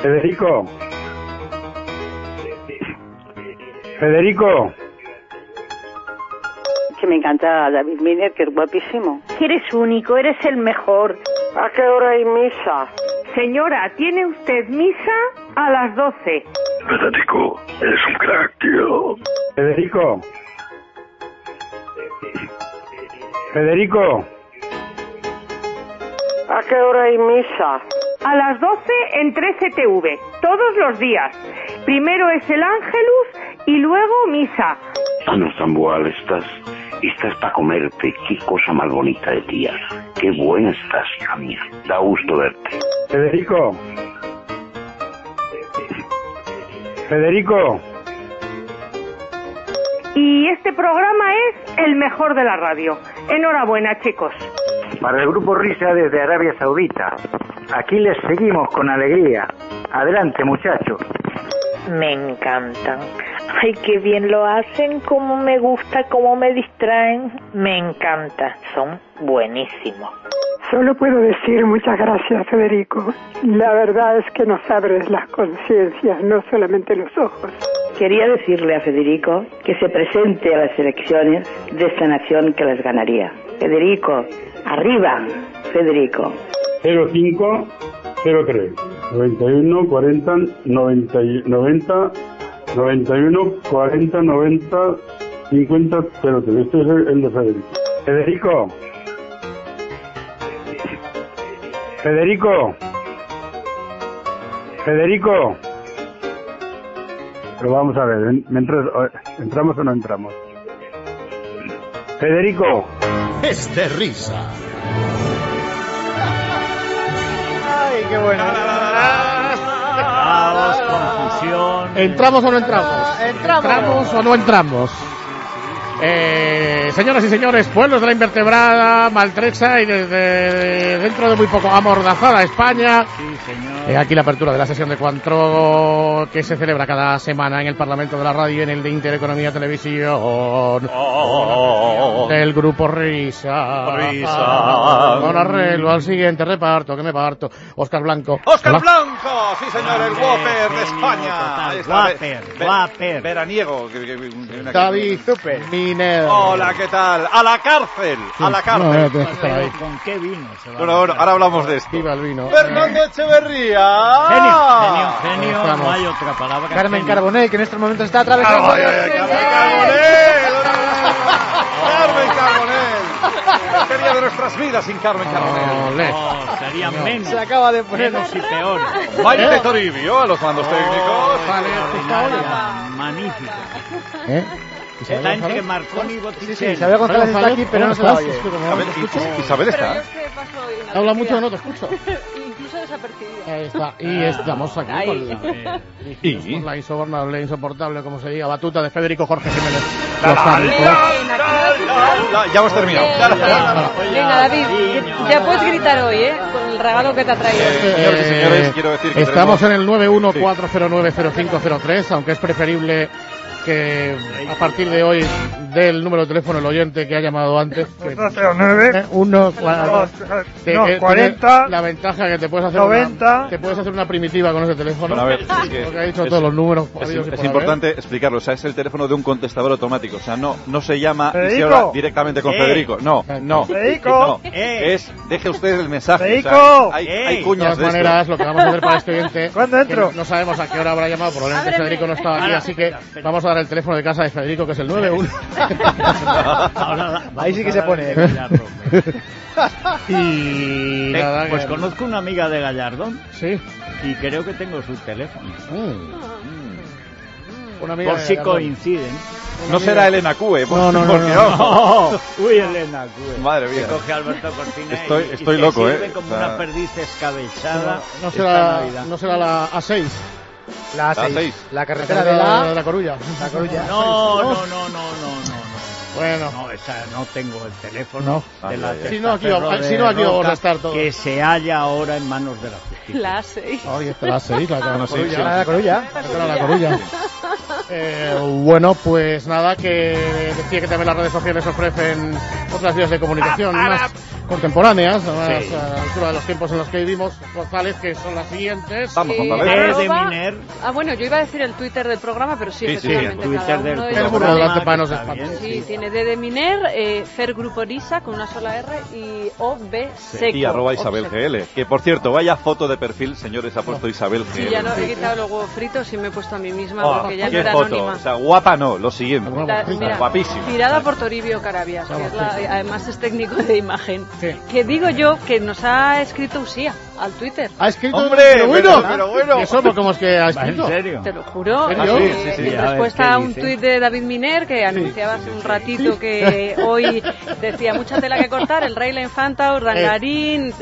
Federico. Federico. Que me encanta David Miner, que es guapísimo. Eres único, eres el mejor. ¿A qué hora hay misa? Señora, ¿tiene usted misa a las 12? Federico, eres un crack, tío. Federico. Federico. ¿A qué hora hay misa? A las 12 en 13TV, todos los días. Primero es el Ángelus y luego misa. Ah, no, Zamboal, estás para comerte. Qué cosa más bonita de tía. Qué buena estás, hija mía. Da gusto verte. Federico. Federico. Y este programa es el mejor de la radio. Enhorabuena, chicos. Para el Grupo Risa desde Arabia Saudita. Aquí les seguimos con alegría. Adelante, muchachos. Me encantan. Ay, qué bien lo hacen, cómo me gusta, cómo me distraen. Me encanta, son buenísimos. Solo puedo decir muchas gracias, Federico. La verdad es que nos abres las conciencias, no solamente los ojos. Quería decirle a Federico que se presente a las elecciones de esta nación que las ganaría. Federico, arriba, Federico. 0503 91 40 90 91 40 90 50 03. Este es el de Federico. Federico. Federico. Federico. Pero vamos a ver, ¿entramos o no entramos? Federico. Es de risa. Ay, qué bueno. Caos, confusión. ¿Entramos o no entramos? ¿Entramos o no entramos? Señoras y señores, pueblos de la invertebrada, maltrecha y desde dentro de muy poco amordazada España. Sí, señor. Aquí la apertura de la sesión de Cuantro que se celebra cada semana en el Parlamento de la Radio y en el de Intereconomía Televisión. Del Grupo Risa. Con arreglo al siguiente reparto, que me parto. Óscar Blanco. ¡Óscar Blanco! Sí, señor, el Whopper de España. Ahí está, Whopper. Veraniego. David Miner. Hola, ¿qué tal? ¡A la cárcel! ¡A la cárcel! Pero ¿con qué vino se va? Bueno, ahora hablamos de esto. Viva el vino. ¡Fernando Echeverría! Genio, no hay otra palabra. Carmen Carbonell, que en estos momentos está atravesando... ¡Carmen Carbonell! ¿Qué sería de nuestras vidas sin Carmen Carbonell? No, serían menos. Se acaba de poner... Menos y peores. Maite Toribio a los mandos técnicos. Magnífica. Está entre Marconi y Botticelli. Sí, sabía González está aquí, pero no se la oye. Isabel está. Habla mucho, no te escucho. Incluso desapercibido. Ahí está. Y estamos aquí con la insobornable, insoportable, como se diga, batuta de Federico Jorge Jiménez. Ya hemos terminado. Venga, David, ya puedes gritar hoy, con el regalo que te ha traído. Señores y señores, quiero decir que estamos en el 914090503, aunque es preferible que a partir de hoy dé el número de teléfono el oyente que ha llamado antes. 209 40. La ventaja que te puedes hacer 90. Te puedes hacer una primitiva con ese teléfono. Bueno, a ver, porque ha dicho todos los números. Es importante explicarlo. O sea, es el teléfono de un contestador automático. O sea, no se llama y se habla directamente con Federico. No. Federico. Deje usted el mensaje. Federico. O sea, hay cuñas de todas maneras, lo que vamos a hacer para este oyente. ¿Cuándo entro? No sabemos a qué hora habrá llamado. Probablemente Federico no estaba aquí, así que vamos a dar el teléfono de casa de Federico, que es el 91. Ahí sí que se pone. Y nada, pues conozco una amiga de Gallardón. Sí. Y creo que tengo su teléfono. Una amiga por si coinciden. No será Elena Cue. No. Uy, Elena Cue. Madre mía. Que coge a Alberto Cortina estoy loco, sirve como una perdiz escabechada. No será la A6. La A6. La carretera de la Coruña. La Coruña. No. Bueno. No, esa no tengo el teléfono. Si no, aquí vamos a estar todos. Que se halla ahora en manos de la justicia. La A6. Ay, esta la A6, la Coruña. La Coruña. Bueno, pues nada, que decía que también las redes sociales ofrecen otras vías de comunicación. contemporáneas, además a la altura de los tiempos en los que vivimos, González, que son las siguientes. Vamos, González. De Miner. Bueno, yo iba a decir el Twitter del programa, pero sí, efectivamente, el Twitter del cada uno adelante para no se espante. Sí, tiene D de Miner, Fer Grupo Risa con una sola R y OB Seco. Y @ Isabel GL. Que por cierto, vaya foto de perfil, señores, ha puesto Isabel GL. Sí, ya no he quitado los huevos fritos y me he puesto a mí misma porque ya no qué era foto. anónima. O sea, guapa no, lo siguiente. Mira, guapísima. tirada por Toribio Carabias, que es además es técnico de imagen. Que digo yo que nos ha escrito Usía al Twitter. ¿Ha escrito? ¡Hombre! Pero bueno. ¿Y eso cómo es que ha escrito? ¿En serio? Te lo juro. Sí. En respuesta a un tuit de David Miner que anunciaba hace un ratito que hoy decía mucha tela que cortar, el rey, la infanta, Urdangarín,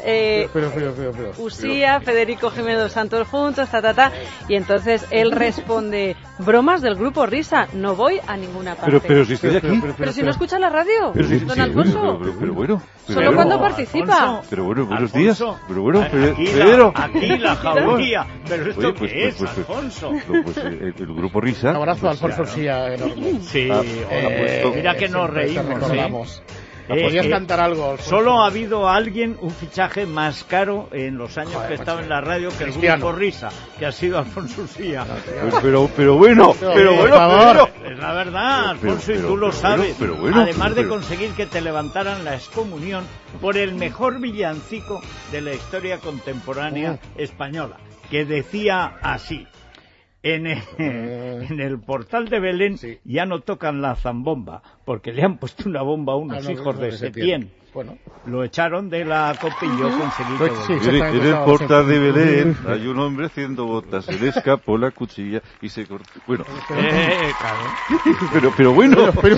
Usía, Federico Jiménez Santos juntos, y entonces él responde: bromas del Grupo Risa, no voy a ninguna parte. Pero si estoy aquí. Pero si no escucha la radio, don Alfonso. Pero bueno. Solo cuando participa. Pero bueno, buenos días. Pero bueno, Aquí la jauría. Pero esto oye, ¿qué es, Alfonso? El Grupo Risa. Un abrazo a Alfonso Usía enorme. Sí, mira que nos reímos. ¿Podías cantar algo, Alfonso? Solo ha habido un fichaje más caro en los años que he estado en la radio que el Grupo Risa, que ha sido Alfonso Usía. Pero bueno, por favor. Es la verdad, Alfonso, y tú lo sabes. Pero bueno, además de conseguir que te levantaran la excomunión por el mejor villancico de la historia contemporánea española, que decía así: en el portal de Belén ya no tocan la zambomba, porque le han puesto una bomba a unos hijos de Setién. Bueno. Lo echaron de la copa y yo conseguí todo. En el portal de Belén hay un hombre haciendo botas, se le escapó la cuchilla y se cortó. Bueno. Claro. Pero bueno. Pero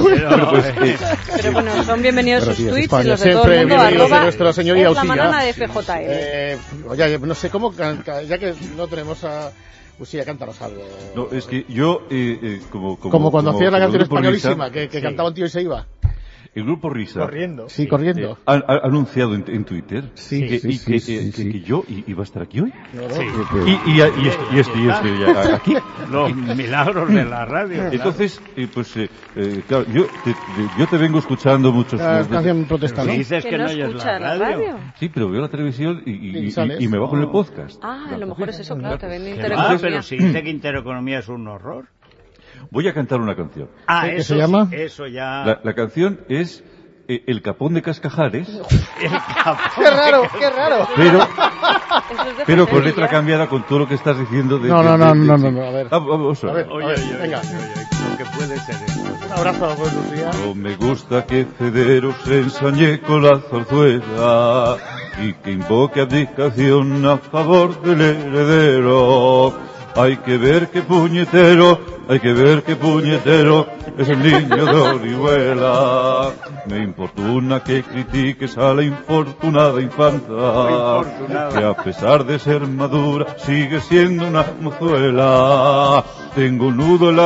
bueno, son bienvenidos sus tweets y los de todo el mundo, nuestra señoría es la banana de FJL. Oye, no sé cómo, ya que no tenemos a Usía, cántanos algo. No, es que yo, como cuando hacías la canción españolísima, que cantaba un tío y se iba. El Grupo Risa. Corriendo. Sí, corriendo. Ha anunciado en Twitter que yo iba a estar aquí hoy. Y estoy ya aquí. Los milagros de la radio. Entonces, claro, yo te vengo escuchando muchos años. Canción protestante. Dices que no oyes la radio. Sí, pero veo la televisión y me bajo en el podcast. A lo mejor es eso, claro, te ven Intereconomía. Pero si dice que Intereconomía es un horror. Voy a cantar una canción. ¿Qué se llama? Eso ya. La canción es El Capón de Cascajares. ¡Qué raro! Pero con letra cambiada con todo lo que estás diciendo. No, a ver. Vamos a ver. Venga. Lo que puede ser eso. Un abrazo, Lucía. No me gusta que Federo se ensañe con la zarzuela y que invoque abdicación a favor del heredero. Hay que ver qué puñetero es el niño de Orihuela. Me importuna que critiques a la infortunada infanta, que a pesar de ser madura sigue siendo una mozuela. Tengo un nudo en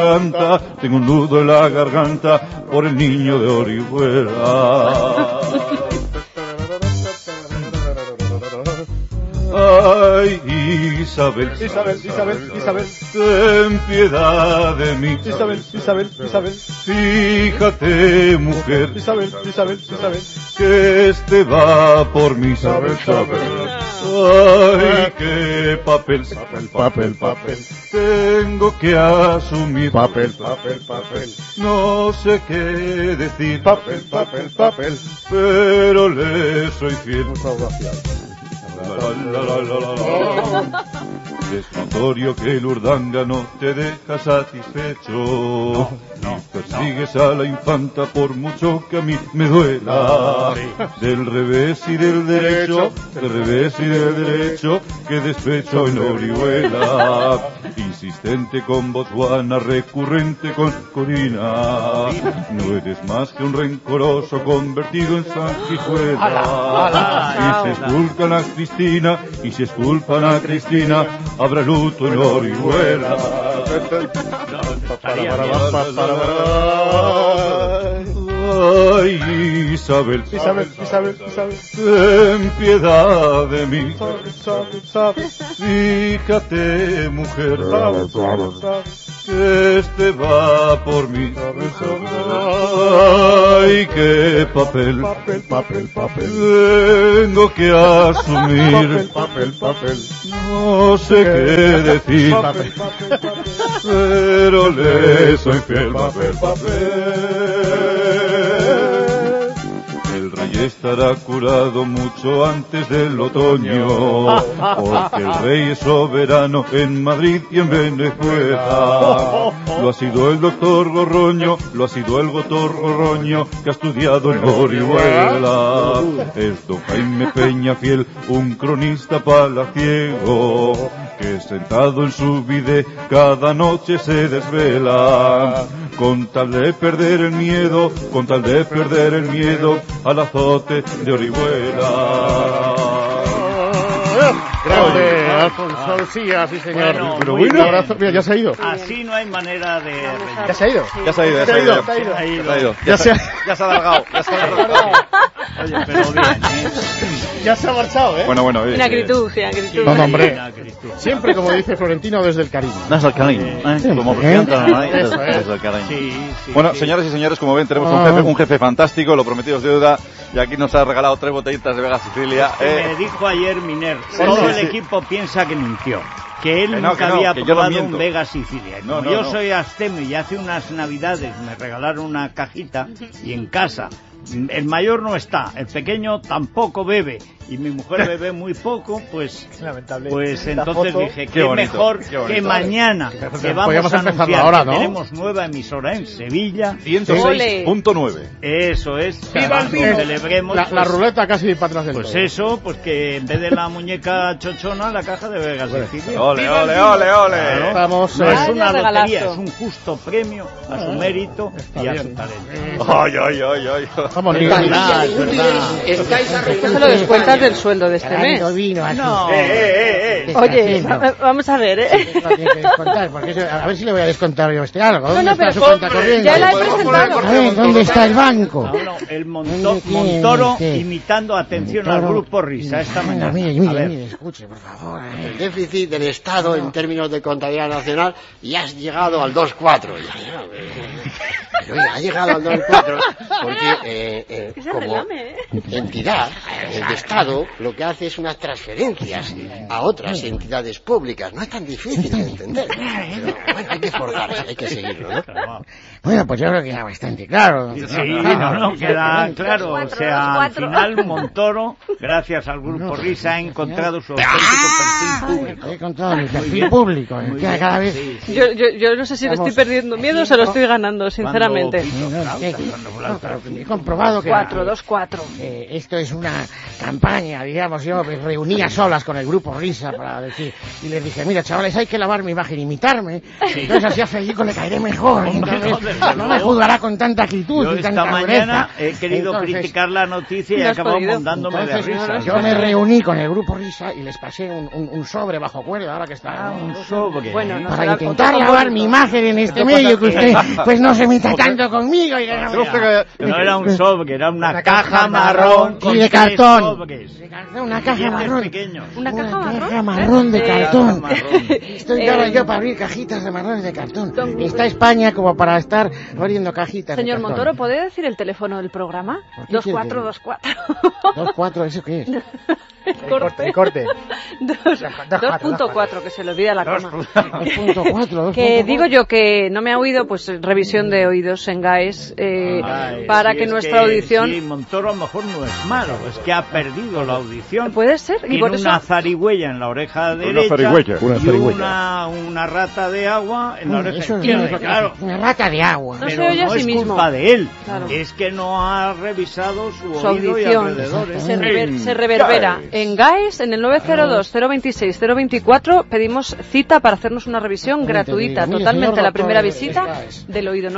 la garganta por el niño de Orihuela. Ay, Isabel, ten piedad de mí. Isabel. Fíjate, mujer. Isabel. Que este va por mí. Isabel. Ay, qué papel. Tengo que asumir. Papel. No sé qué decir. Papel. Pero le soy fiel. Muchas gracias. Es notorio que el Urdángano te deja satisfecho. Persigues a la infanta por mucho que a mí me duela. Del revés y del derecho, que despecho en Orihuela. Insistente con Botswana, recurrente con Corina. No eres más que un rencoroso convertido en sanguijuela. Y se esculpan a Cristina, habrá luto en Orihuela. Ay, Isabel, ten piedad de mí. Fíjate, mujer, que este va por mí. Ay, qué papel, tengo que asumir. No sé qué decir, pero le soy fiel. El rey estará curado mucho antes del otoño, porque el rey es soberano en Madrid y en Venezuela. Lo ha sido el doctor Gorroño, lo ha sido el doctor Gorroño, que ha estudiado en Orihuela. Es don Jaime Peñafiel, un cronista palaciego, que sentado en su bide cada noche se desvela, con tal de perder el miedo, al azote de Orihuela. Grande, Alfonso Lucía, sí señor. Bueno, Un abrazo. Mira, ya se ha ido. Así no hay manera de... ¿Ya se ha ido? Ya se ha ido. Ya se ha alargado. Oye, pero bien, Ya se ha marchado, ¿eh? Bueno. Sin acritud. No, hombre. Siempre, como dice Florentino, desde el cariño. Desde el cariño, como presidenta, ¿no? Desde el cariño. Bueno, señoras y señores, como ven, tenemos un jefe fantástico, lo prometido es deuda, y aquí nos ha regalado 3 botellitas de Vega Sicilia. Me dijo ayer Miner, todo el equipo piensa que mintió, que él nunca había probado un Vega Sicilia. Yo soy abstemio y hace unas navidades me regalaron una cajita y en casa el mayor no está, el pequeño tampoco bebe y mi mujer bebe muy poco, pues entonces dije que mejor que mañana que vamos a anunciar ahora, ¿no? que tenemos nueva emisora en Sevilla, 106.9. Eso es, celebremos la ruleta casi para atrás del pues todo. eso, pues que en vez de la muñeca chochona, la caja de Vega Sicilia. Ole. Claro, Estamos, no es una regalazo. lotería, es un justo premio a su mérito y a su talento. Ay. Vamos, Es verdad. Esto se lo descuentas del sueldo de este mes. No. Oye, vamos a ver, A ver si le voy a descontar yo algo. No, pero su cuenta corriente? ya la he presentado. A ver, ¿dónde está el banco? El Montoro imitando atención al grupo Risa esta mañana. Mire, escuche, por favor. El déficit del Estado en términos de contabilidad nacional ya has llegado al 2,4. Pero ya ha llegado al 2,4 porque como entidad, el Estado lo que hace es unas transferencias a otras entidades públicas. No es tan difícil de entender. Pero, bueno, hay que esforzarse, hay que seguirlo, ¿no? Bueno, pues yo creo que queda bastante claro. Sí, queda claro. O sea, al final Montoro, gracias al grupo Risa, ha encontrado su auténtico perfil público. He encontrado mi perfil público. Cada vez... Yo no sé si le estoy perdiendo miedo o se lo estoy ganando, sinceramente. He comprobado que 2-4. esto es una campaña, digamos. Yo me reuní a solas con el grupo Risa para decir, y les dije, mira, chavales, hay que lavar mi imagen, imitarme. Entonces así a Federico le caeré mejor. Entonces no me juzgará con tanta actitud yo y tanta esta mañana he querido criticar la noticia y he acabado montándome de risa. Yo me reuní con el grupo Risa y les pasé un sobre bajo cuerda, ahora que está. Un sobre. Bueno, no para intentar lavar mi imagen en este medio, que usted pues no se meta tanto conmigo. No era un sobre, era una caja marrón y de cartón. Una caja marrón. Una caja marrón de cartón. Estoy ahora yo para abrir cajitas de marrones de cartón. Está España como para estar abriendo cajitas. Señor de cartón. Montoro, ¿puede decir el teléfono del programa? 2424. 24, ¿eso qué es? Corte. 2.4, que se le olvida la coma. 2.4. Que digo yo que no me ha oído, pues revisión de oídos en GAES para que nuestra audición... Sí, Montoro a lo mejor no es malo, es que ha perdido la audición. Puede ser. Tiene una zarigüeya en la oreja derecha y una rata de agua en la oreja izquierda. Claro, una rata de agua. No se oye a sí mismo. No es culpa de él, claro. Es que no ha revisado su oído audición. Y alrededores. Se reverbera. En GAES, en el 902-026-024, pedimos cita para hacernos una revisión gratuita, totalmente la primera visita del oído.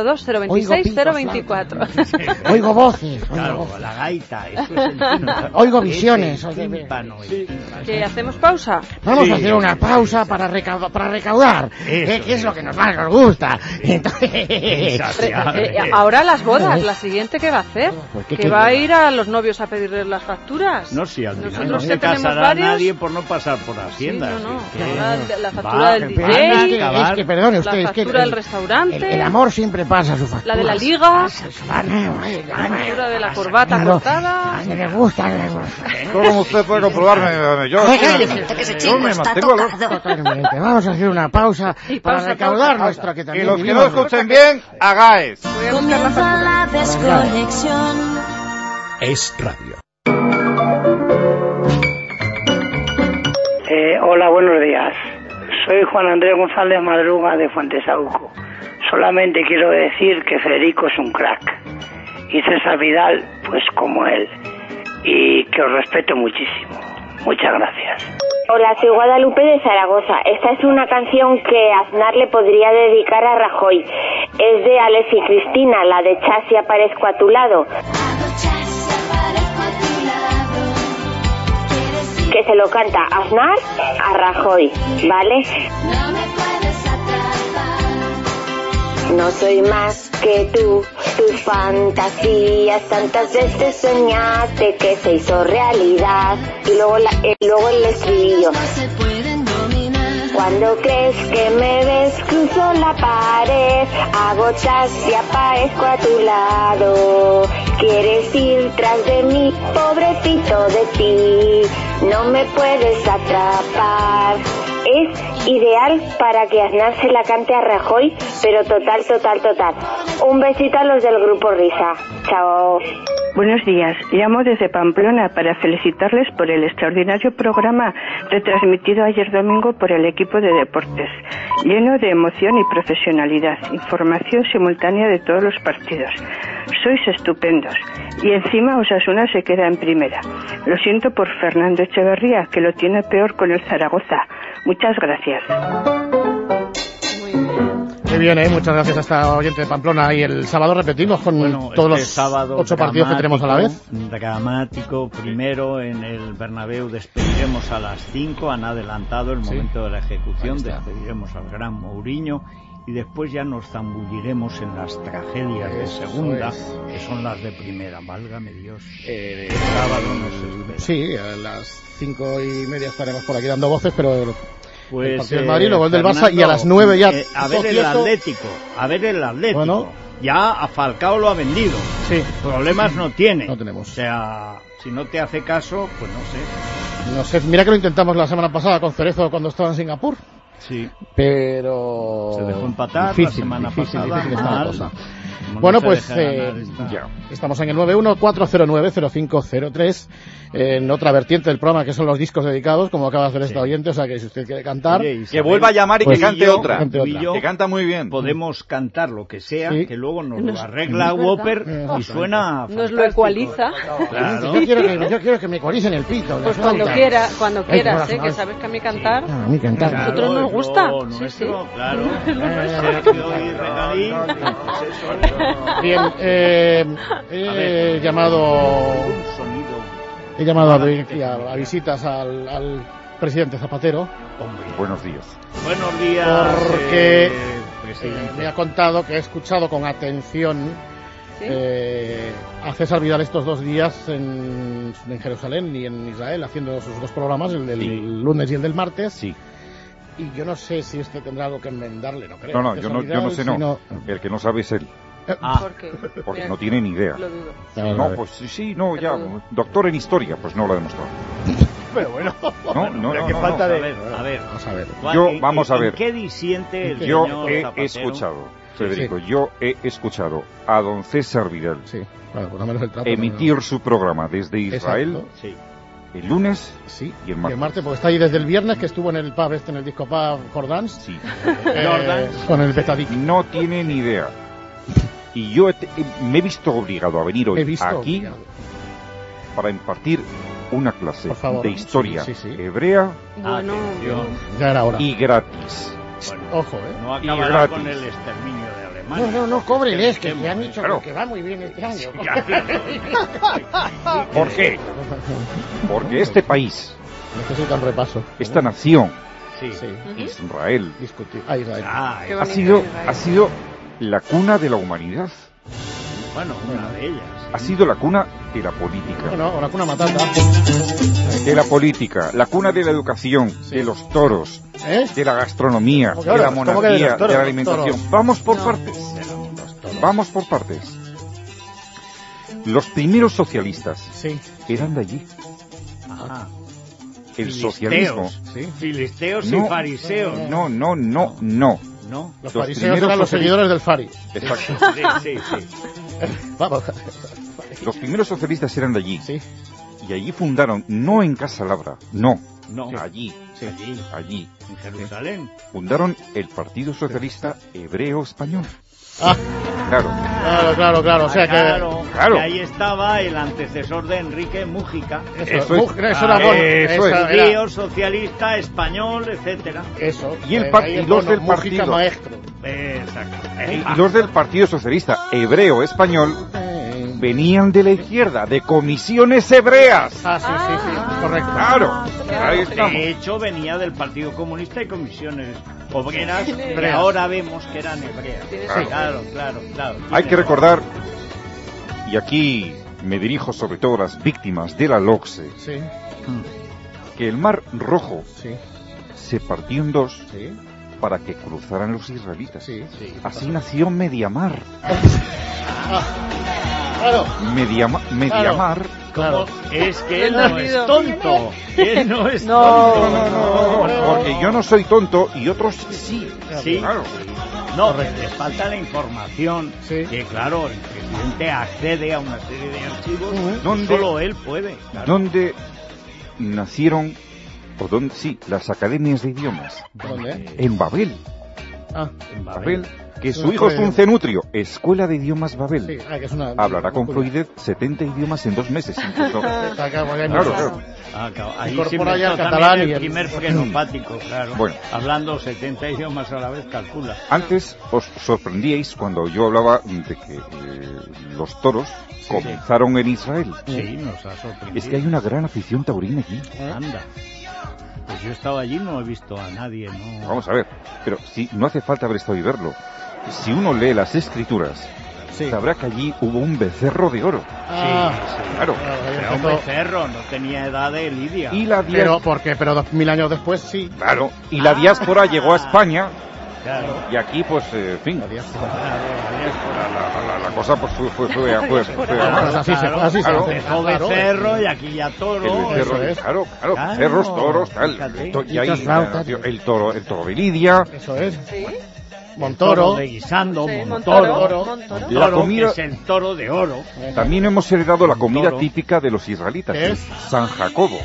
902-026-024. Oigo voces. Claro, la gaita. Eso es el oigo visiones. ¿Que hacemos pausa? Vamos a hacer una pausa para recaudar, que es lo que nos más nos gusta. Entonces, ahora las bodas, la siguiente, ¿qué va a hacer? ¿Que va a ir a los novios a pedirles las facturas? No, sí, al final nosotros no que se tenemos casará varios... nadie por no pasar por Hacienda. Sí, no. Que la factura del DJ, es que perdone usted, la factura del restaurante, el amor siempre pasa su factura. la de la liga, la factura de la corbata cortada. Me gusta. ¿Cómo usted puede comprobarme? Yo me mantengo totalmente. Vamos a hacer una pausa para recaudar nuestra que también. Y los que no escuchen bien, hagáis. Comienza la desconexión. Es radio. Hola, buenos días. Soy Juan Andrés González Madruga de Fuentesauco. Solamente quiero decir que Federico es un crack. Y César Vidal, pues como él. Y que os respeto muchísimo. Muchas gracias. Hola, soy Guadalupe de Zaragoza. Esta es una canción que Aznar le podría dedicar a Rajoy. Es de Alex y Cristina, la de Chas y aparezco a tu lado. Que se lo canta Aznar a Rajoy, ¿vale? No soy más que tú, tus fantasías, tantas veces soñaste que se hizo realidad. Y luego el estribillo. Cuando crees que me ves, cruzo la pared, hago chas y aparezco a tu lado. Quieres ir tras de mí, pobrecito de ti, no me puedes atrapar. Es ideal para que Aznar se la cante a Rajoy, pero total. Un besito a los del Grupo Risa. Chao. Buenos días, llamo desde Pamplona para felicitarles por el extraordinario programa retransmitido ayer domingo por el equipo de deportes, lleno de emoción y profesionalidad, información simultánea de todos los partidos. Sois estupendos y encima Osasuna se queda en primera. Lo siento por Fernando Echeverría, que lo tiene peor con el Zaragoza. Muchas gracias. Muy bien, muchas gracias a esta oyente de Pamplona. Y el sábado repetimos con todos los 8 partidos que tenemos a la vez. Dramático, primero en el Bernabéu despediremos a las 5, han adelantado el momento de la ejecución, despediremos al gran Mourinho y después ya nos zambulliremos en las tragedias de segunda, que son las de primera, válgame Dios. El sábado nos espera. Sí, a las 5:30 estaremos por aquí dando voces, pero... Pues, el partido del Madrid, luego el del Barça, y a las 9 ya... a ver el Atlético. Bueno, ya a Falcao lo ha vendido. Sí. Problemas no tiene. No tenemos. O sea, si no te hace caso, pues no sé. Mira que lo intentamos la semana pasada con Cerezo cuando estaba en Singapur. Sí. Pero... se dejó empatar difícil, la semana pasada. Difícil está la cosa. Bueno, pues ya estamos en el 914090503, en otra vertiente del programa, que son los discos dedicados, como acaba de hacer esta oyente. O sea, que si usted quiere cantar, que vuelva a llamar y pues, que cante otra. Que canta muy bien. Podemos cantar lo que sea, que luego nos lo arregla Whopper y suena fantástico. Nos lo ecualiza. Claro. Yo quiero que me ecualicen el pito. Pues cuando quieras, que sabes que a mí cantar. A mí cantar. A nosotros nos gusta. Claro. Bien, he llamado a visitas al presidente Zapatero. Buenos días. Buenos días. Porque me ha contado que ha escuchado con atención a César Vidal estos 2 días en Jerusalén y en Israel, haciendo sus 2 programas, el del lunes y el del martes. Sí. Y yo no sé si usted tendrá algo que enmendarle, no creo. No, yo no sé, no. El que no sabe es él. ¿Por qué? Porque no tiene ni idea. Lo dudo. No, pues sí, no, ya. Doctor en historia, pues no lo ha demostrado. Pero bueno. No. A ver. Vamos a ver. Vamos a ver. ¿Qué disiente el Yo señor he Zapatero? Escuchado, Federico, yo he escuchado a don César Vidal emitir su programa desde Israel. Exacto. El lunes y el martes. El martes, porque está ahí desde el viernes, que estuvo en el pub en el disco pub Jordans. Sí. Con el Betadic. No tiene ni idea. Y yo me he visto obligado a venir hoy aquí para impartir una clase de historia hebrea ya era hora. y gratis. Bueno, ojo, no acabará con el exterminio de Alemania. No, cóbreles, que me han dicho que va muy bien este año. ¿Por qué? Porque este país, necesita un repaso, esta nación, Israel, ha sido la cuna de la humanidad. Bueno, una de ellas. ha sido la cuna de la política. Bueno, la cuna matata. De la política, la cuna de la educación, de los toros, de la gastronomía, de la monarquía, de la alimentación. Vamos por partes. Vamos por partes. Los primeros socialistas eran de allí. El socialismo. Filisteos y fariseos. No. Los fariseos eran los seguidores del Fari. Exacto. Sí. Vamos. Los primeros socialistas eran de allí. Y allí fundaron, no en Casa Labra, no. Allí. En Jerusalén. Fundaron el Partido Socialista Hebreo Español. Claro. O sea claro. Y ahí estaba el antecesor de Enrique Mújica. Eso era bueno. Judío, socialista, español, etcétera. Eso. Y los del partido. Maestro. Exacto. Y los del Partido Socialista Hebreo Español venían de la izquierda, de comisiones hebreas. Sí, correcto. Claro. Ahí estamos. De hecho, venía del Partido Comunista y comisiones obreras que ahora vemos que eran hebreas. Claro. Hay que recordar, y aquí me dirijo sobre todo a las víctimas de la LOCSE, que el Mar Rojo se partió en dos para que cruzaran los israelitas. Así nació Mediamar. Mediamar. Claro. Es que él no es tonto. Porque yo no soy tonto y otros sí. Claro. No, les falta la información. Que claro, el presidente accede a una serie de archivos donde solo él puede. Claro. ¿Dónde nacieron las academias de idiomas? ¿Dónde? En Babel. En Babel. Que su hijo es un cenutrio. Escuela de Idiomas Babel. Que es una... Hablará con fluidez 70 idiomas en 2 meses. Incluso. Claro. Ahí incorpora ya el catalán y el primer frenopático, claro. Bueno. Hablando 70 idiomas a la vez, calcula. Antes os sorprendíais cuando yo hablaba de que los toros comenzaron en Israel. Sí, nos ha sorprendido. Es que hay una gran afición taurina aquí. Anda. Pues yo he estado allí, no he visto a nadie, ¿no? Vamos a ver, pero si no hace falta haber estado y verlo. Si uno lee las escrituras, sabrá que allí hubo un becerro de oro. Claro. Era un becerro, no tenía edad de Lidia. Y la pero 2000 años después sí. Claro. Y la diáspora llegó a España. Claro. Y aquí, pues, en fin. La cosa pues fue así se dejó becerro y aquí ya toro. El becerro, claro, becerros, toros, tal. Y ahí el toro de Lidia. Eso es. Montoro. De guisando, Montoro. La comida es el toro de oro. También hemos heredado la comida típica de los israelitas. ¿Qué es? San Jacobo.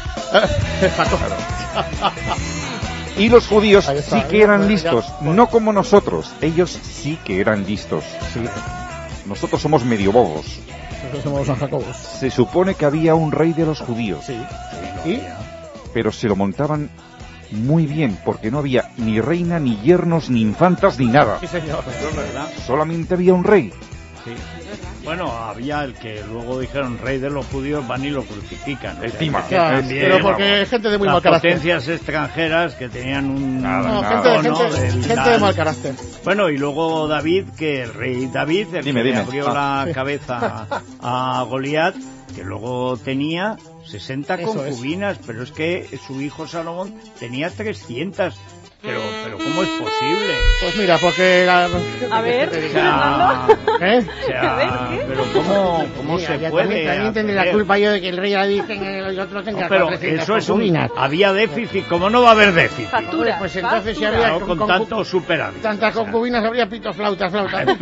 Y los judíos sí que eran listos, no como nosotros. Ellos sí que eran listos. Nosotros somos medio bobos. Nosotros somos San Jacobos. Se supone que había un rey de los judíos. Pero se lo montaban muy bien, porque no había ni reina, ni yernos, ni infantas, ni nada. Sí, señor, eso es verdad. Solamente había un rey. Bueno, había el que luego dijeron rey de los judíos, van y lo crucifican. Encima. Pero porque gente de muy mal carácter. Potencias extranjeras que tenían un... gente de mal carácter. Bueno, y luego David, que el rey David, el que le abrió la cabeza a Goliat, que luego tenía 60 concubinas, pero es que su hijo Salomón tenía 300. Pero ¿cómo es posible? Pues mira, porque... A ver, pero ¿cómo se puede? También tendré la culpa yo de que el rey David el otro tenga... Pero eso es había déficit, ¿cómo no va a haber déficit? Factura. Pues entonces si habría... con tanto superávit. Tantas concubinas habría pitos, flautas.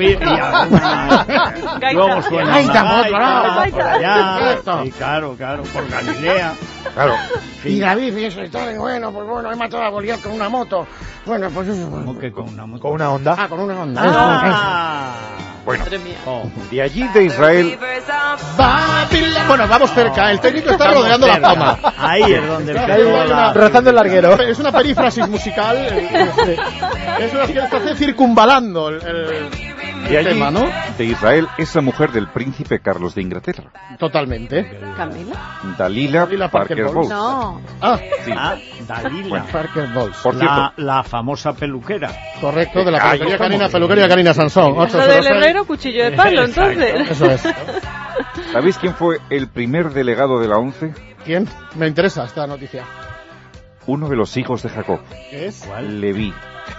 Luego suena gaita. Sí, claro, por Galilea. Claro. Y David, y eso está bueno, he matado a Goliat con una moto. Bueno, pues eso... ¿Cómo que con una moto? ¿Con una Honda? Con una Honda. Bueno, de allí de Israel... Bueno, vamos cerca. El técnico está rodeando la fama. Ahí es donde rezando el larguero. Es una perífrasis musical. Es una que está circunvalando el tema, ¿no? De Israel, esa mujer del príncipe Carlos de Inglaterra. Totalmente. ¿Camila? Dalila Parker Bowles. No. Sí. Dalila. Bueno, Parker Bowles. Por cierto, la famosa peluquera. Correcto, de la peluquería Karina Sansón. Lo del herrero, cuchillo de palo, entonces. Eso es. ¿Sabéis quién fue el primer delegado de la ONCE? ¿Quién? Me interesa esta noticia. Uno de los hijos de Jacob. ¿Qué es? ¿Cuál? Leví.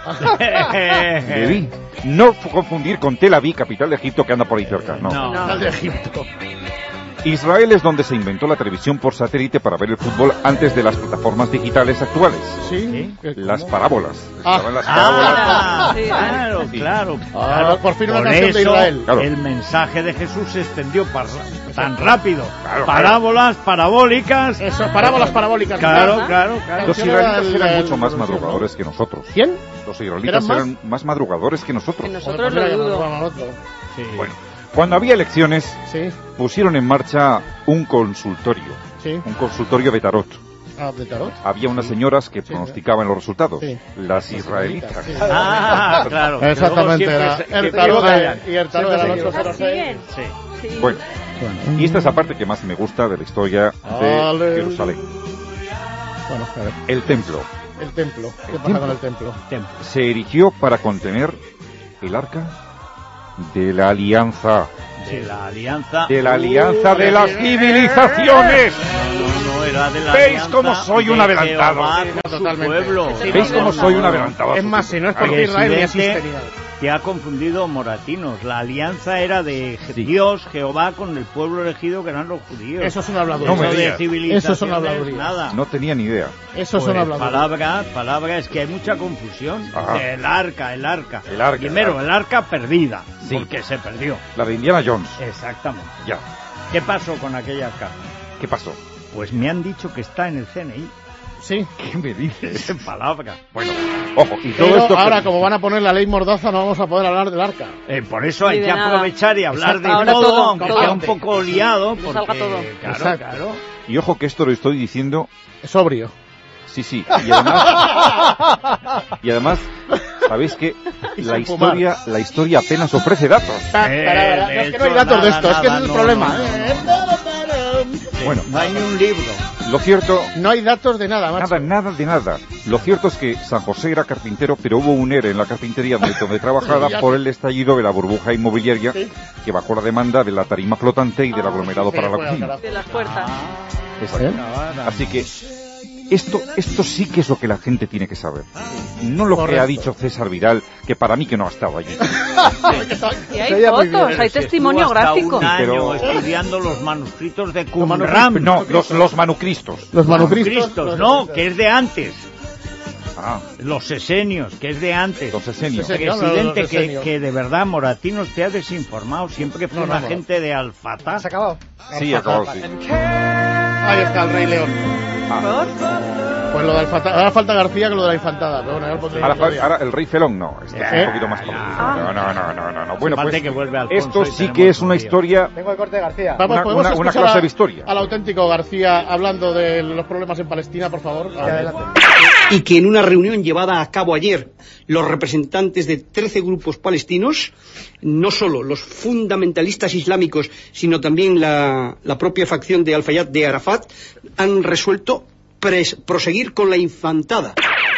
Leví. No confundir con Tel Aviv, capital de Egipto, que anda por ahí cerca. No. Capital de Egipto. Israel es donde se inventó la televisión por satélite para ver el fútbol antes de las plataformas digitales actuales. Sí. Las parábolas. Estaban las parábolas. Claro. Por fin una por canción de Israel. Claro. El mensaje de Jesús se extendió tan rápido. Parábolas, parabólicas. Eso, parábolas parabólicas. Claro. Los israelitas eran mucho más madrugadores que nosotros. ¿Quién? Los israelitas eran más madrugadores que nosotros. Que nosotros lo dudo. Bueno, cuando había elecciones, pusieron en marcha un consultorio. Un consultorio de tarot. ¿De tarot? Había unas señoras que pronosticaban los resultados. Las israelitas. Claro. Exactamente. El tarot y el tarot de la noche 06. Bueno, y esta es la parte que más me gusta de la historia de Jerusalén. Bueno, a ver. El templo. El templo. ¿Qué pasa con el templo? Se erigió para contener el arca de la alianza. De la alianza. De la alianza de las civilizaciones. No era de la ¿Veis alianza cómo soy un adelantado? Totalmente. ¿Veis cómo soy un adelantado? Es más, si no es porque Israel ni existiría. Te ha confundido Moratinos. La alianza era de Dios, Jehová, con el pueblo elegido que eran los judíos. Eso es una habladuría. No me digas. Eso es una habladuría. Nada. No tenía ni idea. Eso es una habladuría. Palabra, es que hay mucha confusión. Ajá. El arca. Primero, el arca perdida, porque se perdió. La de Indiana Jones. Exactamente. Ya. ¿Qué pasó con aquella arca? ¿Qué pasó? Pues me han dicho que está en el CNI. Sí. ¿Qué me dices? En palabra. Bueno, ojo, y todo pero esto... ahora, como van a poner la ley Mordaza, no vamos a poder hablar del arca. Por eso hay que aprovechar y hablar de todo, aunque sea un poco liado. Porque, salga todo. Claro. Y ojo que esto lo estoy diciendo... Sobrio. Sí. Y además, ¿sabéis que la historia apenas ofrece datos? Es que no hay datos de esto, es que ese es el problema. Bueno, no hay ni un libro. Lo cierto... No hay datos de nada, macho. Nada de nada. Lo cierto es que San José era carpintero, pero hubo un ERE en la carpintería donde trabajaba por el estallido de la burbuja inmobiliaria que bajó la demanda de la tarima flotante y del aglomerado para la cocina. De las puertas. Así que... Esto sí que es lo que la gente tiene que saber. No lo que ha dicho César Vidal, que para mí que no ha estado allí. Y hay fotos, hay testimonio gráfico. Un año estudiando los manuscritos de Qumran. No, los manuscritos. Los manuscritos, no, que es de antes. Los esenios, que es de antes. Los esenios. Presidente, que de verdad Moratinos te ha desinformado. Siempre fue una gente de Al-Fatah. ¿Se ha acabado? Sí, acabado, sí. Ahí está el Rey León. Pues lo de Alfata, ahora falta García que lo de la infantada. Pero bueno, ahora el Rey Felón no, está un poquito más conocido. No. Bueno, pues esto sí que es una historia. Tengo el corte de García. Una clase de historia. Al auténtico García hablando de los problemas en Palestina, por favor. Y que en una reunión llevada a cabo ayer, los representantes de 13 grupos palestinos, no solo los fundamentalistas islámicos, sino también la propia facción de Al-Fayad de Arafat, han resuelto proseguir con la infantada.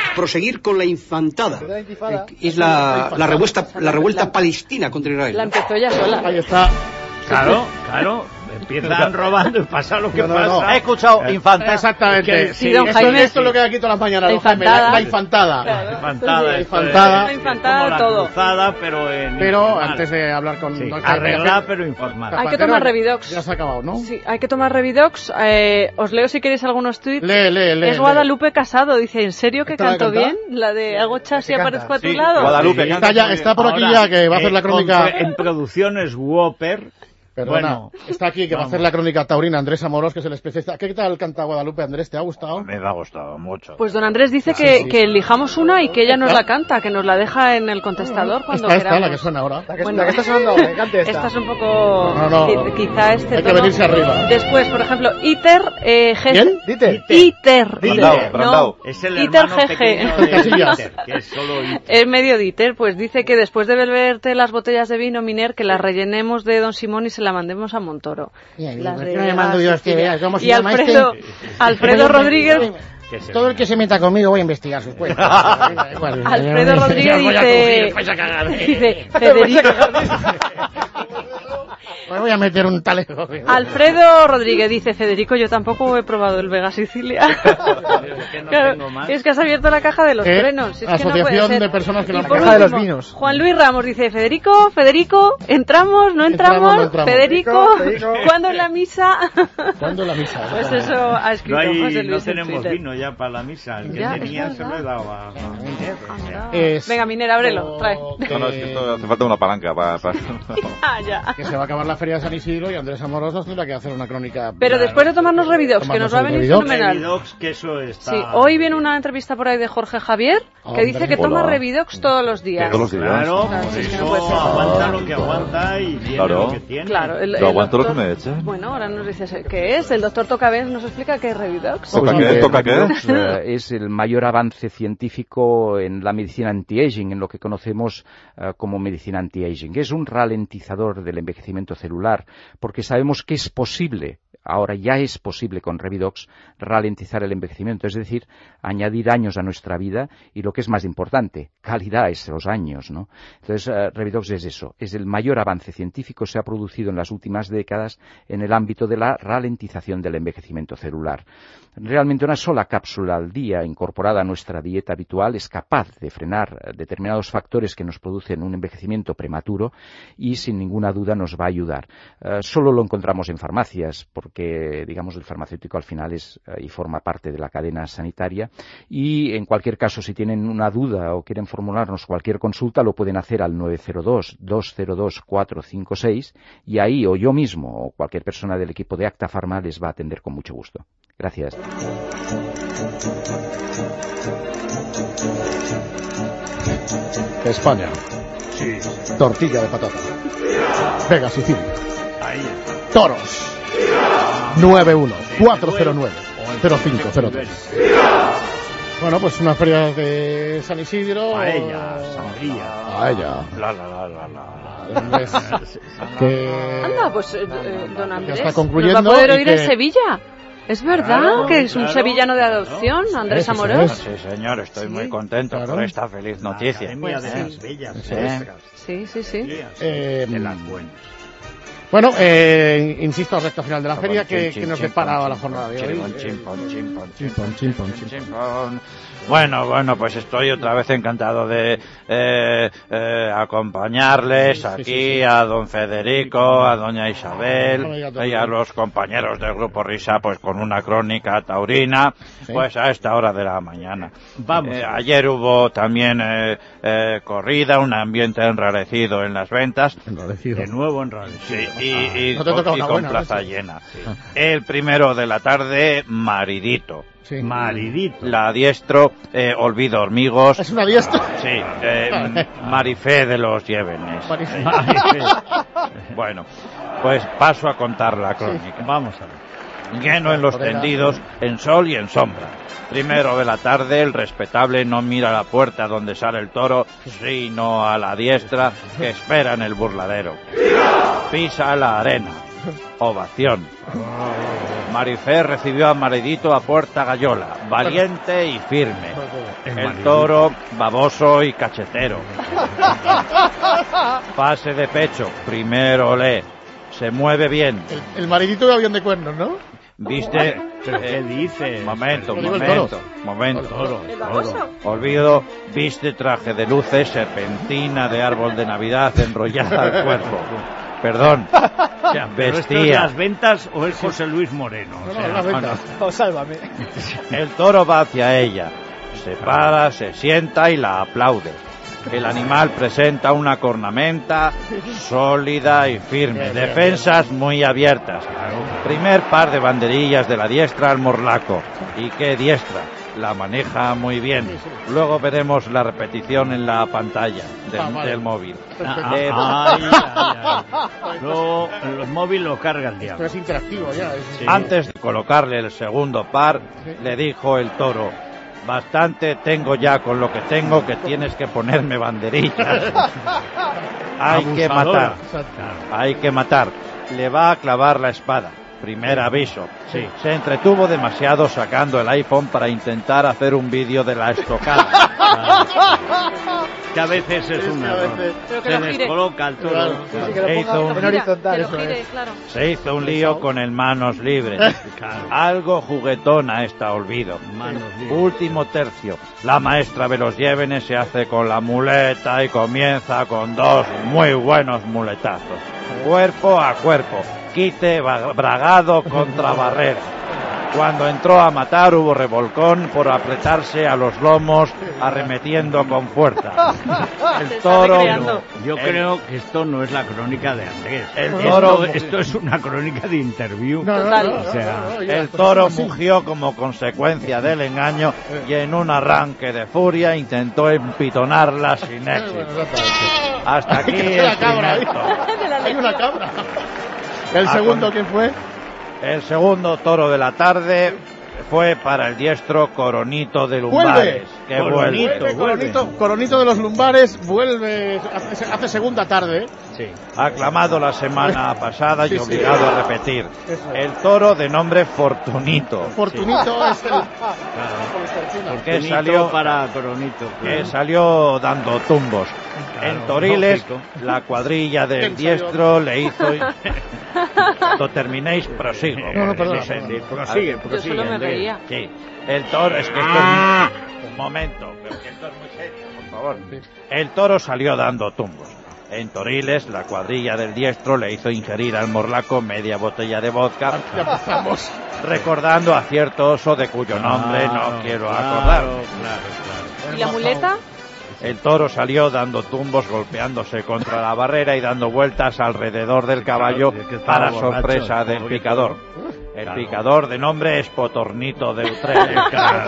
Es la revuelta palestina contra Israel. La empezó ella sola. Ahí está. Claro. Empiezan robando y pasa lo que pasa. He escuchado infantada. Exactamente. Sí, don Jaime. Esto es lo que hay aquí todas las mañanas. La infantada. La infantada, todo. Cruzada, pero antes de hablar con... Sí, arreglar pero informar. Hay que tomar Revidox. Ya se ha acabado, ¿no? Sí, hay que tomar Revidox. Os leo si queréis algunos tweets. Lee. Es Guadalupe Casado. Dice, ¿en serio que canto bien? La de hago chas y aparezco a tu lado. Guadalupe está por aquí ya que va a hacer la crónica. En producciones Whopper. Perdona, está aquí que va a hacer la crónica taurina Andrés Amorós, que es el especialista. ¿Qué tal canta Guadalupe, Andrés? ¿Te ha gustado? Me ha gustado mucho. Pues don Andrés dice que elijamos una y que ella nos la canta, que nos la deja en el contestador cuando queramos. Esta, la que suena ahora. La que está sonando ahora, que cante esta. Esta es un poco... No. Quizá Hay que venirse arriba. Después, por ejemplo, Iter... ¿Quién? Iter. Brandao. Es el Iter hermano GG. pequeño de Iter, que es solo Iter. El medio de Iter, pues dice que después de beberte las botellas de vino Miner, que las rellenemos de Don Simón y se la mandemos a Montoro. Y Alfredo Rodríguez... Todo el que se meta conmigo voy a investigar sus cuentas. Alfredo Rodríguez dice Federico... Me voy a meter un talego. Alfredo Rodríguez dice, Federico, yo tampoco he probado el Vega Sicilia. Claro, es que has abierto la caja de los frenos. Es Asociación que no puede ser. de personas que la caja de los vinos. Juan Luis Ramos dice, Federico, ¿entramos? ¿No entramos? Federico, ¿cuándo es la misa? ¿Cuándo es la misa? Pues eso ha escrito José Luis. No tenemos vino ya para la misa. El que tenía se lo he dado a Venga, Miner, ábrelo, trae. No, es que esto hace falta una palanca para... Ya. Que se va a acabar la feria de San Isidro y Andrés Amorosos tendrá que hacer una crónica. Pero después de tomarnos Revidox, que nos va a venir fenomenal. Revidox, que eso está... Sí, hoy viene una entrevista por ahí de Jorge Javier, que dice que toma Revidox todos los días. Todos los días. Claro, por eso aguanta lo que aguanta y tiene lo que tiene. Claro, Lo aguanto lo que me eche. Bueno, ahora nos dices qué es. El doctor Tocavés nos explica qué es Revidox. ¿Toca qué? Es el mayor avance científico en la medicina anti-aging, en lo que conocemos como medicina anti-aging. Es un ralentizador del envejecimiento celular, porque sabemos que es posible, ahora ya es posible con Revidox, ralentizar el envejecimiento, es decir, añadir años a nuestra vida y lo que es más importante, calidad a esos años, ¿no? Entonces, Revidox es eso, es el mayor avance científico que se ha producido en las últimas décadas en el ámbito de la ralentización del envejecimiento celular. Realmente una sola cápsula al día incorporada a nuestra dieta habitual es capaz de frenar determinados factores que nos producen un envejecimiento prematuro y sin ninguna duda nos va a ayudar. Solo lo encontramos en farmacias porque, digamos, el farmacéutico al final es y forma parte de la cadena sanitaria y en cualquier caso si tienen una duda o quieren formularnos cualquier consulta lo pueden hacer al 902-202-456 y ahí o yo mismo o cualquier persona del equipo de Acta Pharma les va a atender con mucho gusto. Gracias. España. Sí. Tortilla de patata. Vega Sicilia. Ahí. Toros. 91-409-0503. Bueno, pues una feria de San Isidro. Paella, sangría. Paella. Anda, pues don Andrés, está concluyendo nos va a poder oír en Sevilla. Es verdad que es un sevillano de adopción, Andrés Amorós. Sí, señor, estoy muy contento por esta feliz noticia. Academia de las bellas. Sí. De las buenas. Bueno, insisto, recta final de la feria, que nos depara la jornada de hoy. Chimpón. Bueno, pues estoy otra vez encantado de acompañarles aquí a don Federico, a doña Isabel y a los compañeros del Grupo Risa, pues con una crónica taurina, pues a esta hora de la mañana. Vamos. Ayer hubo también corrida, un ambiente enrarecido en las ventas. De nuevo enrarecido. Sí, y con plaza llena. Sí. El primero de la tarde, maridito. Sí. Maridito. La diestro, olvido hormigos. ¿Es una diestro? Sí, Marifé de los Llévenes. Bueno, pues paso a contar la crónica. Sí. Vamos a ver. Lleno en los tendidos, en sol y en sombra. Primero de la tarde, el respetable no mira a la puerta donde sale el toro, sino a la diestra que espera en el burladero. Pisa la arena. Ovación. Marifé recibió a Maridito a puerta gallola, valiente y firme. El toro, baboso y cachetero. Pase de pecho, primero lee. Se mueve bien. El maridito de avión de cuernos, ¿no? ¿Viste? ¿Pero qué dices? Momento. Toro. Olvido, viste traje de luces, serpentina de árbol de Navidad enrollada al cuerpo. Perdón, ¿pero esto es las ventas o es José Luis Moreno? Las ventas. Sálvame. El toro va hacia ella, se para, se sienta y la aplaude. El animal presenta una cornamenta sólida y firme, defensas muy abiertas. Primer par de banderillas de la diestra al morlaco. ¿Y qué diestra? La maneja muy bien. Luego veremos la repetición en la pantalla del móvil. No, el móvil lo carga el diablo. Esto es interactivo ya. Sí. Antes de colocarle el segundo par, le dijo el toro: bastante tengo ya con lo que tengo, que tienes que ponerme banderillas. Hay que matar. Le va a clavar la espada. Primer aviso. Sí. Se entretuvo demasiado sacando el iPhone para intentar hacer un vídeo de la estocada. Que a veces es un error. Se descoloca el toro. Claro. Sí, que lo ponga en horizontal, eso es. Se hizo un lío con el manos libres. Algo juguetón a esta olvido. Último tercio. La maestra de los Llévenes se hace con la muleta y comienza con 2 muy buenos muletazos. Cuerpo a cuerpo. Quite bragado contra barrera. Cuando entró a matar hubo revolcón por apretarse a los lomos arremetiendo con fuerza. El toro... Yo creo que esto no es la crónica de Andrés. El toro... Esto es una crónica de interview. O sea, el toro mugió como consecuencia del engaño y en un arranque de furia intentó empitonarla sin éxito. Hasta aquí el primer toro. Hay una cabra. ¿El segundo quién fue? El segundo toro de la tarde fue para el diestro Coronito de Lumbares. Que vuelve. Coronito de los Lumbares vuelve, hace segunda tarde. Sí. Aclamado la semana pasada y obligado a repetir. El toro de nombre Fortunito. Fortunito es el... Que salió para Coronito. Que salió dando tumbos. En Toriles, la cuadrilla del diestro le hizo... Cuando terminéis, prosigo. No, perdón. Prosigue. Yo solo me reía. Sí. El toro, es que esto es... Un momento, que esto es muy serio, por favor. El toro salió dando tumbos. En Toriles, la cuadrilla del diestro le hizo ingerir al morlaco media botella de vodka, recordando a cierto oso de cuyo nombre no quiero acordar. ¿Y la muleta? El toro salió dando tumbos, golpeándose contra la barrera y dando vueltas alrededor del caballo para sorpresa del picador. El picador de nombre Espotornito de Utrecht.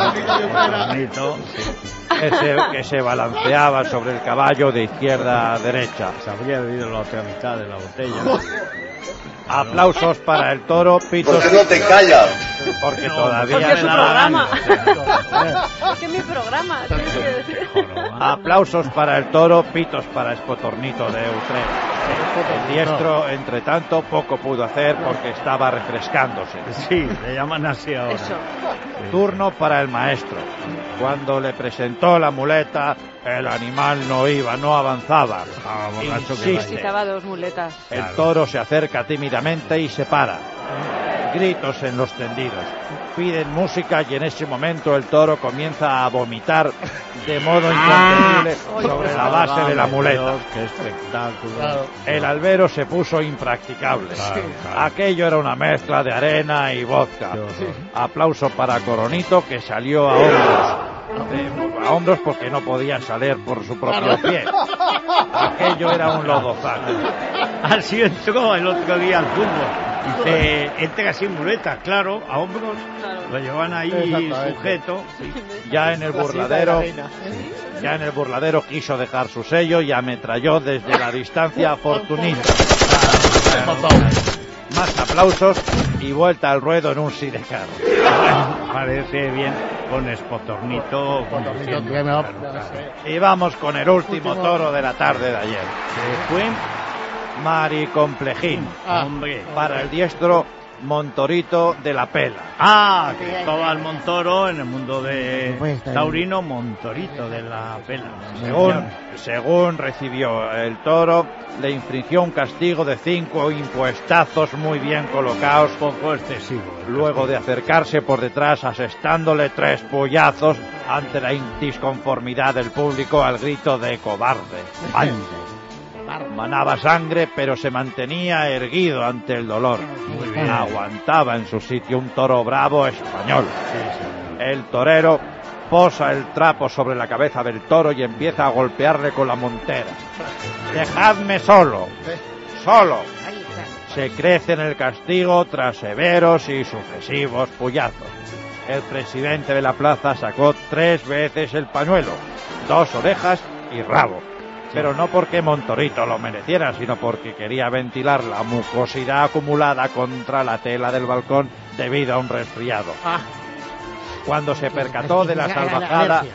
Que se balanceaba sobre el caballo de izquierda a derecha. Se habría bebido la otra mitad de la botella. Aplausos para el toro, pitos... ¿Por qué no te callas? Porque todavía... Porque es su programa. Es que es mi programa. Aplausos para el toro, pitos para Espotornito de Utrecht. El diestro, entre tanto, poco pudo hacer porque estaba refrescándose. Sí, le llaman así ahora. Eso. Turno para el maestro. Cuando le presentó la muleta, el animal no avanzaba. Insiste. Necesitaba 2 muletas. El toro se acerca tímidamente y se para. Gritos en los tendidos. Piden música y en ese momento el toro comienza a vomitar de modo incontenible sobre la base de la muleta. ¡Qué espectáculo! El albero se puso impracticable. Aquello era una mezcla de arena y vodka. Aplauso para Coronito, que salió a hombros. A hombros porque no podía salir por su propio pie. Aquello era un lodazal. Así entró el otro día al fútbol. Dice, entra sin muleta, claro, a hombros, lo llevan ahí sujeto. Ya en el burladero quiso dejar su sello y ametralló desde la distancia a Fortunito. Más aplausos y vuelta al ruedo en un sidecar. Parece bien con Espotornito. Y vamos con el último toro de la tarde de ayer. Fue Maricomplejín. Hombre. Para el diestro Montorito de la Pela. Cristóbal Montoro, en el mundo de taurino, Montorito de la Pela. Según recibió el toro, le infringió un castigo de 5 impuestazos muy bien colocados, poco excesivo. Luego de acercarse por detrás asestándole 3 puñazos ante la disconformidad del público al grito de cobarde. Manaba sangre, pero se mantenía erguido ante el dolor. Aguantaba en su sitio un toro bravo español. El torero posa el trapo sobre la cabeza del toro y empieza a golpearle con la montera. ¡Dejadme solo! ¡Solo! Se crece en el castigo tras severos y sucesivos puñazos. El presidente de la plaza sacó 3 veces el pañuelo, 2 orejas y rabo. Pero no porque Montorito lo mereciera, sino porque quería ventilar la mucosidad acumulada contra la tela del balcón debido a un resfriado. Cuando se percató de la salvajada,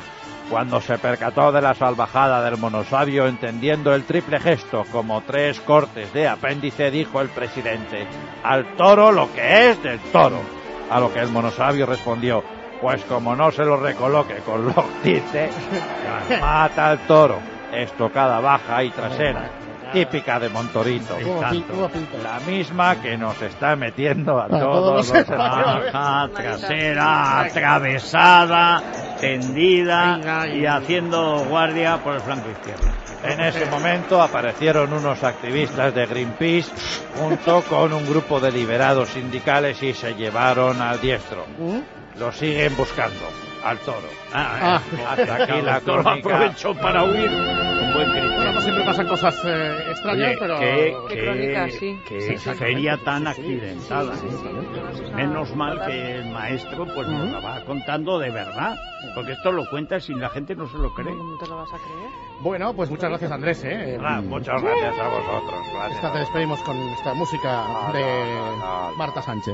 Cuando se percató de la salvajada del monosabio, entendiendo el triple gesto como 3 cortes de apéndice, dijo el presidente: al toro lo que es del toro. A lo que el monosabio respondió: pues como no se lo recoloque con lo que dice, mata al toro. Estocada baja y trasera, típica de Montorito. La misma que nos está metiendo a todos los... Baja, trasera, atravesada, tendida y haciendo guardia por el flanco izquierdo. En ese momento aparecieron unos activistas de Greenpeace junto con un grupo de liberados sindicales y se llevaron al diestro. Lo siguen buscando, al toro. Hasta aquí la crónica. Aprovechó para huir. Un buen criterio. Bueno, siempre pasan cosas extrañas, pero... Qué crónica, sí. Qué feria tan accidentada. Menos mal que el maestro pues nos la va contando de verdad. Porque esto lo cuenta sin la gente no se lo cree. ¿Cómo te lo vas a creer? Bueno, pues muchas gracias, Andrés. Muchas gracias a vosotros. Te despedimos con esta música de Marta Sánchez.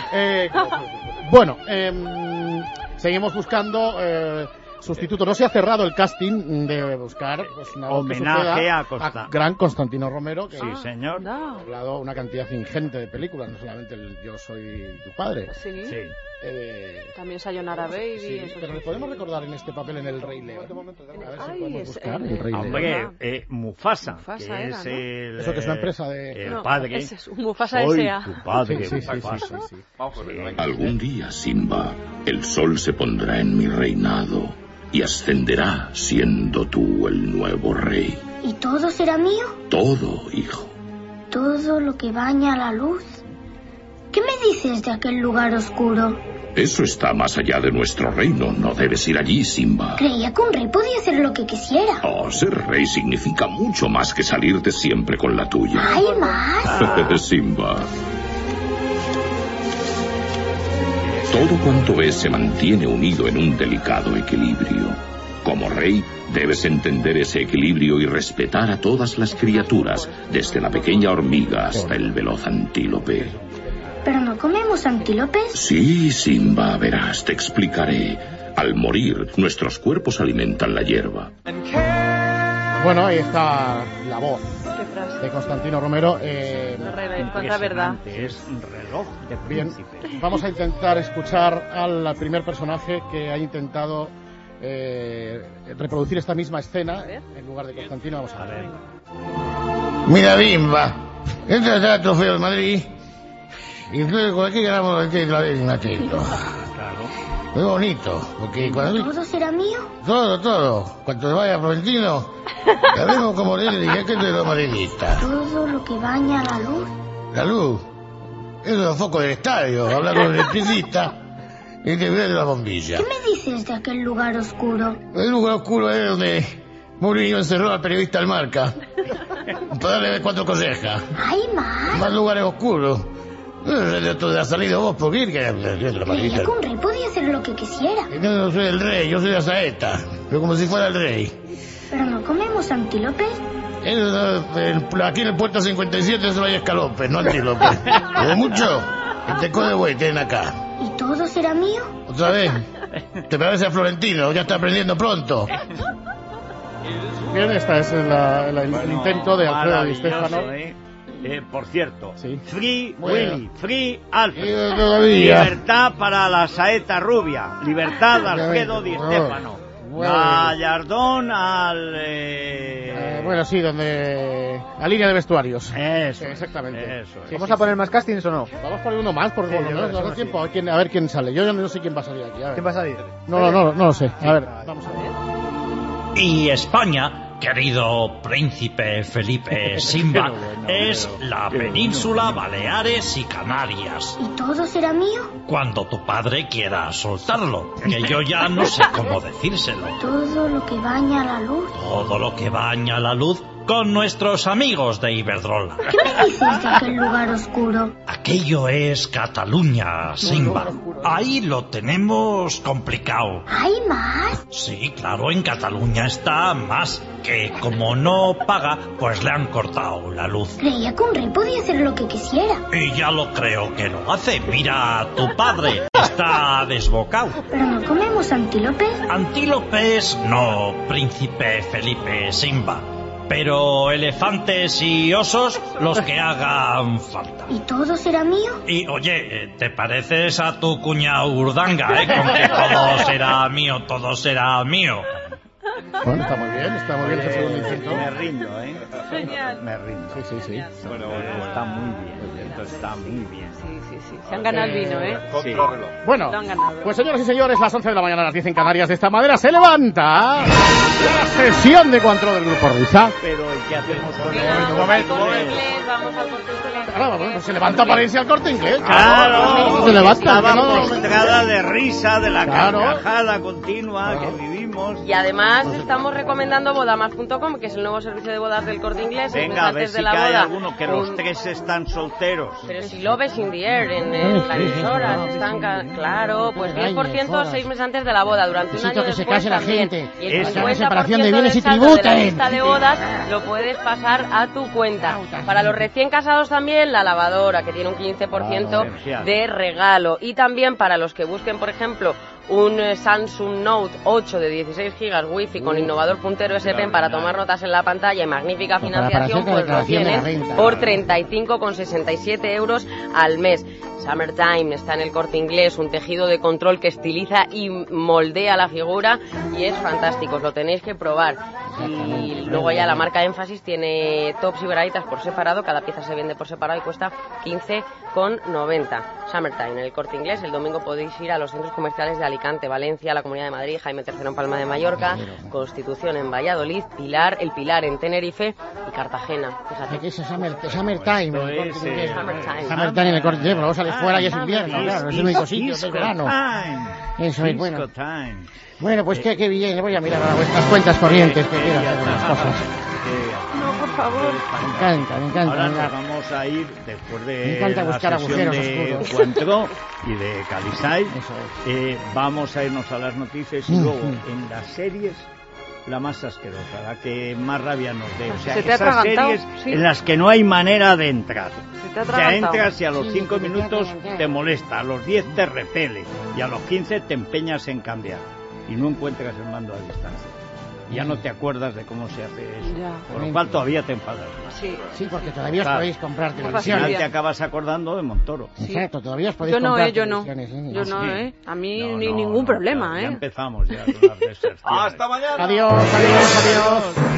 Bueno, seguimos buscando sustituto. No se ha cerrado el casting de buscar pues, una homenaje a gran Constantino Romero, que sí, señor. ha hablado una cantidad ingente de películas, no solamente el Yo soy tu padre. Sí. También Sayonara Baby. Sí, eso pero sí. le podemos recordar en este papel en El Rey León. A ver si podemos buscar el El Rey León. Hombre, Mufasa, Mufasa que era, es ¿no? el... Eso que es una empresa de... El padre. Ese es un Mufasa Soy S.A. tu padre, Sí. Algún día, Simba, el sol se pondrá en mi reinado y ascenderá siendo tú el nuevo rey. ¿Y todo será mío? Todo, hijo. Todo lo que baña la luz. ¿Qué me dices de aquel lugar oscuro? Eso está más allá de nuestro reino. No debes ir allí, Simba. Creía que un rey podía hacer lo que quisiera. Oh, ser rey significa mucho más que salirte siempre con la tuya. ¿Hay más? Simba. Todo cuanto ves se mantiene unido en un delicado equilibrio. Como rey, debes entender ese equilibrio y respetar a todas las criaturas, desde la pequeña hormiga hasta el veloz antílope. ¿Pero no comemos antílopes? Sí, Simba, verás, te explicaré. Al morir, nuestros cuerpos alimentan la hierba. Bueno, ahí está la voz de Constantino Romero. Contra verdad. Es un reloj de príncipe. Bien, vamos a intentar escuchar al primer personaje que ha intentado reproducir esta misma escena en lugar de Constantino. Vamos a ver. Mira, Bimba, este es el trofeo de Madrid. Y entonces con aquí ganamos el título de Natillo. Claro. Muy bonito, porque cuando... ¿Todo será mío? Todo. Cuando vaya a Florentino, la vemos como le dije que es de los madridistas. Todo lo que baña la luz. La luz, eso es el foco del estadio. Habla con el electricista y te ve de la bombilla. ¿Qué me dices de aquel lugar oscuro? El lugar oscuro es donde Mourinho encerró al periodista del Marca para darle 4 consejas. ¿Hay más? Más lugares oscuros. De la salida vos, ¿por qué? Creía que un rey podía hacer lo que quisiera. Yo no soy el rey, yo soy la saeta. Pero como si fuera el rey. ¿Pero no comemos antílopes? Aquí en el puerto 57 solo hay escalopes, no antílopes. ¿De mucho? El teco de buey tienen acá. ¿Y todo será mío? ¿Otra vez? Te parece a Florentino, ya está aprendiendo pronto. Bien, esta es el intento de Alfredo Di Stéfano. Por cierto, Free Muy Willy, bien. Free Alfred. Todavía. Libertad para la saeta rubia. Libertad Alfredo Di Stéfano. Gallardón al... Bueno, sí, donde... La línea de vestuarios. Eso. Exactamente. Eso. Sí, ¿Vamos a poner más castings o no? Vamos a poner uno más, porque Sí, por lo yo menos creo no que tiempo. A ver quién sale. Yo no sé quién va a salir aquí. A ver. ¿Quién va a salir? No lo sé. A ver, vamos a ver. Y España, querido príncipe Felipe Simba, es la península Baleares y Canarias. ¿Y todo será mío? Cuando tu padre quiera soltarlo, que yo ya no sé cómo decírselo. Todo lo que baña la luz. Todo lo que baña la luz con nuestros amigos de Iberdrola. ¿Qué me dices de aquel lugar oscuro? Aquello es Cataluña, Simba. Ahí lo tenemos complicado. ¿Hay más? Sí, claro, en Cataluña está más, que como no paga, pues le han cortado la luz. Creía que un rey podía hacer lo que quisiera. Y ya lo creo que lo hace. Mira a tu padre. Está está desbocado. ¿Pero no comemos antílopes? Antílopes no, príncipe Felipe Simba. Pero elefantes y osos, los que hagan falta. ¿Y todo será mío? Y oye, te pareces a tu cuñado Urdanga, con que todo será mío, todo será mío. Bueno, está muy bien ese segundo intento. Me rindo, Genial. Me rindo. Sí. Bueno, está muy bien. Esto está muy bien. Sí. Se han ganado el vino, Sí. Bueno, Lo han ganado. pues señoras y señores, las 11 de la mañana, las 10 en Canarias, de esta manera se levanta la sesión de Cuantro del Grupo Risa. Pero ¿qué hacemos con Vamos al Corte Inglés, vamos al Corte Inglés. Claro, bueno, pues se levanta para irse al Corte Inglés. Claro, se levanta. estaba ¿no? postrada de risa, de la Claro. carcajada continua que vivimos. Y además estamos recomendando bodamas.com, que es el nuevo servicio de bodas del Corte Inglés. Venga, a ver antes si de la hay boda, alguno que los tres están solteros. Pero si Love is in the air en la emisora, están claro, pues 10% 6 meses antes de la boda, durante un año que se después case la también. gente. Y el Esa 50% separación de bienes y del saldo de la tributos. lista de bodas lo puedes pasar a tu cuenta. Para los recién casados también, la lavadora, que tiene un 15% de regalo. Y también para los que busquen, por ejemplo, un Samsung Note 8 de 16 GB Wi-Fi con innovador puntero S Pen para tomar notas en la pantalla y magnífica financiación, pues lo tienen por 35,67 euros al mes. Summertime está en el Corte Inglés, un tejido de control que estiliza y moldea la figura y es fantástico, os lo tenéis que probar. Y luego ya la marca Énfasis tiene tops y braguitas por separado, cada pieza se vende por separado y cuesta 15,90. Summertime en el Corte Inglés. El domingo podéis ir a los centros comerciales de Alicante, Valencia, la Comunidad de Madrid, Jaime III en Palma de Mallorca, Constitución en Valladolid, El Pilar en Tenerife y Cartagena. Fíjate. ¿Qué es Summertime? En el Corte Inglés. Summertime En el Corte Inglés, luego sales fuera y es invierno, claro, es el único sitio, es verano. Eso es bueno. Bueno, pues qué bien, le voy a mirar a vuestras cuentas corrientes, que quiero hacer unas cosas. No, por favor. Me encanta. Ahora nos vamos a ir, después de Me encanta la buscar sesión agujeros de oscuros. Cuantro y de Calisay, vamos a irnos a las noticias y luego en las series la más asquerosa, la que más rabia nos dé. O sea, ¿Se te ha esas atragantado? series Sí. en las que no hay manera de entrar. Se te ha O sea, atragantado. entras y a los 5 minutos te molesta, a los 10 te repele y a los 15 te empeñas en cambiar y no encuentras el mando a distancia. Ya no te acuerdas de cómo se hace eso. Ya. Por lo cual todavía te enfadas. Sí, porque todavía os Claro. podéis comprar Al televisiones. final te acabas acordando de Montoro. Exacto, todavía os podéis Yo no, comprar yo no. televisiones. Yo no, Sí. A mí No, ningún problema, ya empezamos ya con las deserciones. ¡Hasta mañana! Adiós.